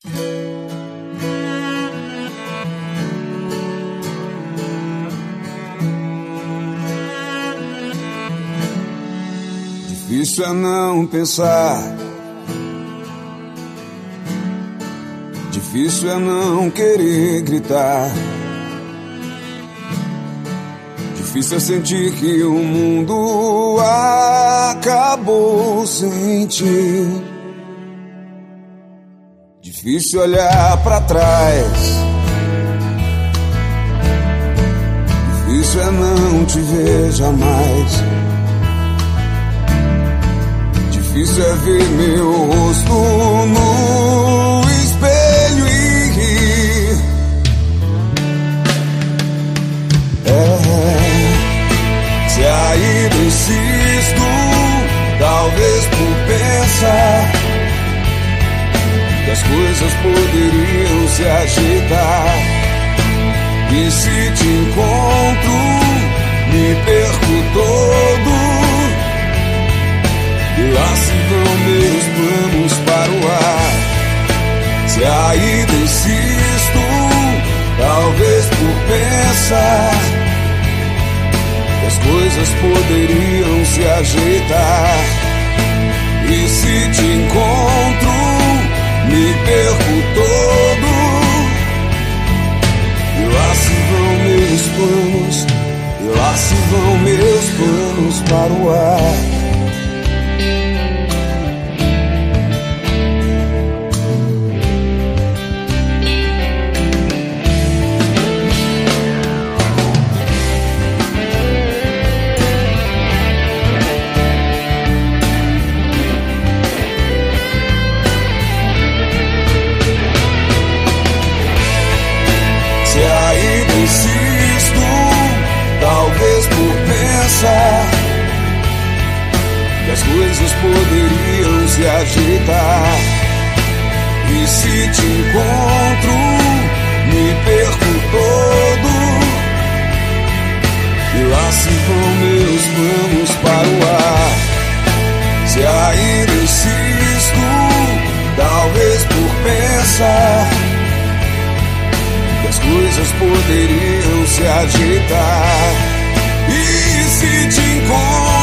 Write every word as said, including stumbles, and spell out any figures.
Difícil é não pensar, difícil é não querer gritar, difícil é sentir que o mundo acabou sem ti. Difícil olhar pra trás, difícil é não te ver jamais. Difícil é ver meu rosto no espelho e rir. É, se ainda insisto, talvez por pensar que as coisas poderiam se ajeitar. E se te encontro, me perco todo. E lá se vão meus planos para o ar. Se ainda insisto, talvez por pensar que as coisas poderiam se ajeitar. E se te encontro, me perco todo. E lá se vão meus planos, e lá se vão meus planos para o ar. Insisto, talvez por pensar que as coisas poderiam se ajeitar. E se te encontro, me perco todo. E lá se vão meus planos para o ar. Se ainda insisto, talvez por pensar as coisas poderiam se ajeitar. E se te encontro,